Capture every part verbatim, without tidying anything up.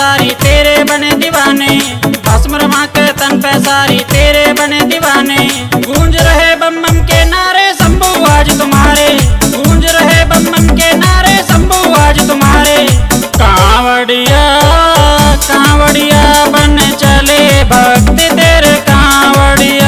सारी तेरे बने दीवाने, भस्म रमा के तन पे सारी तेरे बने दीवाने। गूंज रहे बम बम के नारे शंभू आज तुम्हारे, गूंज रहे बम बम के नारे शंभू आज तुम्हारे। कांवड़िया कांवड़िया बन चले भक्ति तेरे कांवड़िया।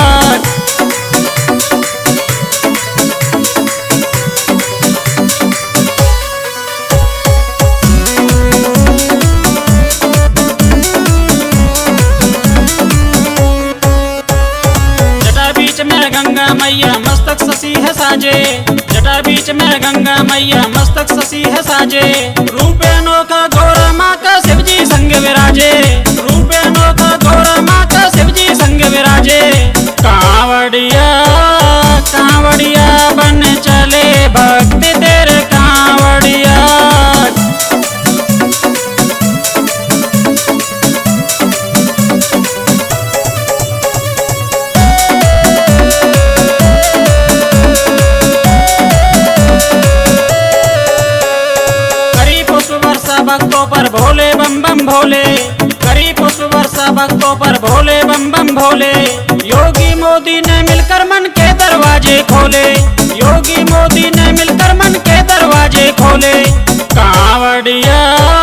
बीच में गंगा मैया मस्तक शशि है साजे, जटा बीच में गंगा मैया मस्तक शशि है साजे। रूप अनोखा गौरा माँ का शिव जी संग विराजे, रूप अनोखा गौरा माँ का शिव जी संग विराजे। कांवड़िया कांवड़िया बन चले भक्ति तेरे कांवड़िया। भक्तों पर भोले बम बम भोले, करी पुष्प वर्षा भक्तों पर भोले बम बम भोले। योगी मोदी ने मिलकर मन के दरवाजे खोले, योगी मोदी ने मिलकर मन के दरवाजे खोले। कांवड़िया